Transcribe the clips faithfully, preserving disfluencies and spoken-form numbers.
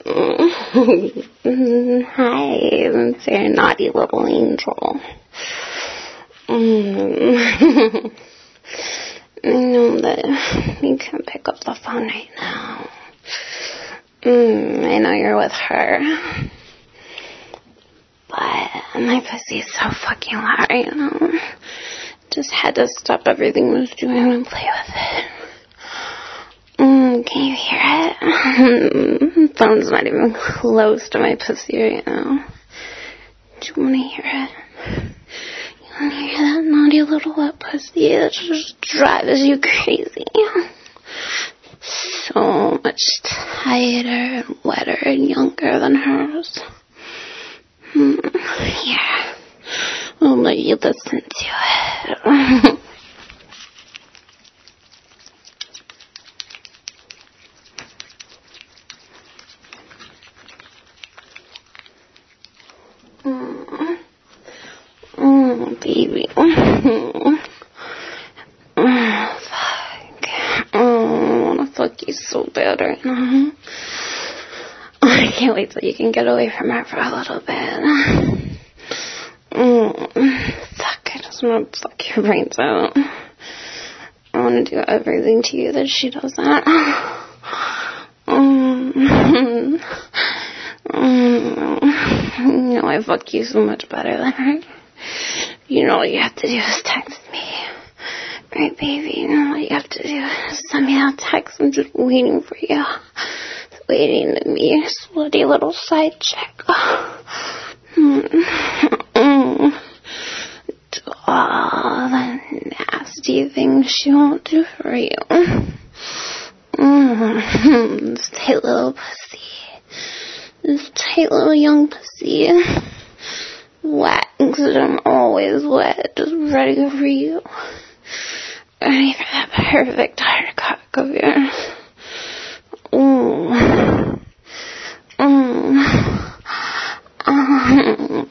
Hi, it's your naughty little angel. Mm. I know that you can't pick up the phone right now. Mm, I know you're with her. But my pussy's so fucking loud right now. Just had to stop everything I was doing and play with it. Mm, can you hear it? The phone's not even close to my pussy right now. Do you want to hear it? You want to hear that naughty little wet pussy that just drives you crazy? So much tighter and wetter and younger than hers. Mm, yeah. I'll let you listen to it. mm. Mm, baby. Mm. Oh, fuck. Oh, I want to fuck you so bad right now. I can't wait till you can get away from her for a little bit. Mm, fuck, I just want to fuck your brains out. I want to do everything to you that she doesn't. Mm, mm, you know I fuck you so much better than her. You know all you have to do is text me. Right, baby? You know all you have to do is send me that text. I'm just waiting for you. Waiting to be a slutty little side chick. Mm. Mm. Do all the nasty things she won't do for you. Mm. This tight little pussy. This tight little young pussy. Wet, because I'm always wet, just ready for you. Ready for that perfect hard cock of yours. Mm. Mm. Mm.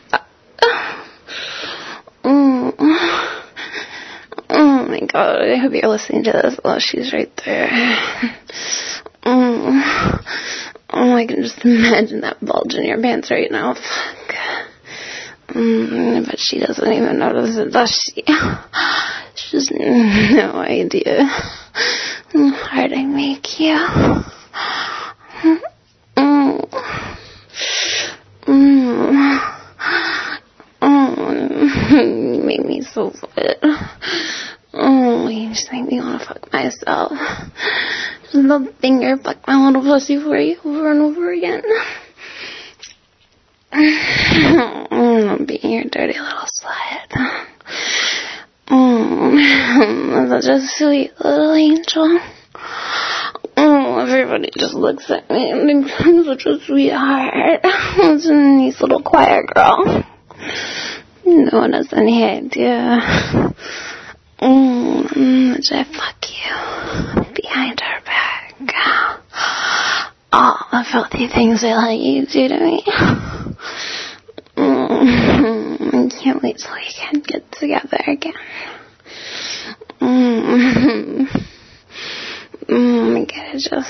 Mm. Oh my god, I hope you're listening to this while she's right there. Mm. Oh, I can just imagine that bulge in your pants right now. Fuck. Mm, but she doesn't even notice it, does she? She has no idea how hard I make you. Mm. Mm. Mm. You make me so wet. Oh, you just make me want to fuck myself. Just the finger fuck my little pussy for you over and over again. Mm, being your dirty little slut. Mm, such a sweet little angel. Oh, everybody just looks at me and thinks I'm such a sweetheart. I'm such a nice little quiet girl. No one has any idea. Mm, much I fuck you behind her back. All the filthy things I let you do to me. Mm, I can't wait till we can get together again. Mm, mm, I gotta just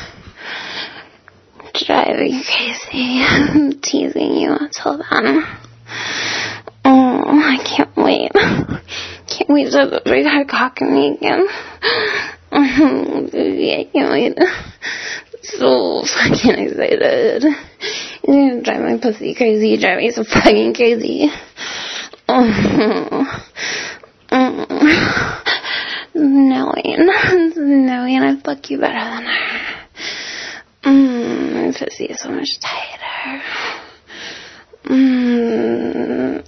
drive you crazy, teasing you until then. Oh, I can't wait. Can't wait to have a big hard cock in me again. I can't wait. So fucking excited. You're gonna drive my pussy crazy. You drive me so fucking crazy. Oh. Oh. Knowing, knowing I fuck you better than her. Mm, my pussy is so much tighter. Mm.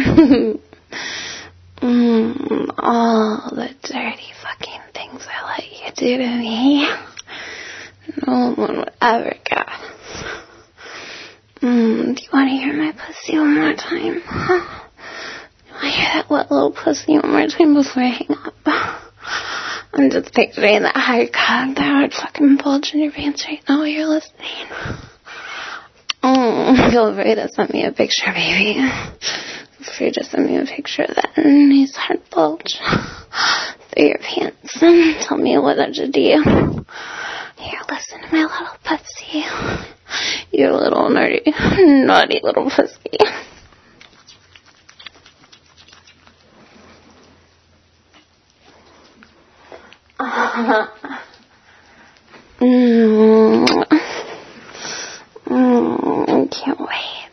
Mm, all the dirty fucking things I let you do to me. No one would ever guess. Mm, do you want to hear my pussy one more time? Huh? Do you want to hear that wet little pussy one more time before I hang up? I'm just picturing that hard cock, that hard fucking bulge in your pants right now while you're listening. Oh, feel free to send me a picture, baby. Feel free to send me a picture of that nice hard bulge through your pants and tell me what I should do. Here, listen to my little pussy. You little nerdy, naughty little pussy. Mm. Mm, I can't wait.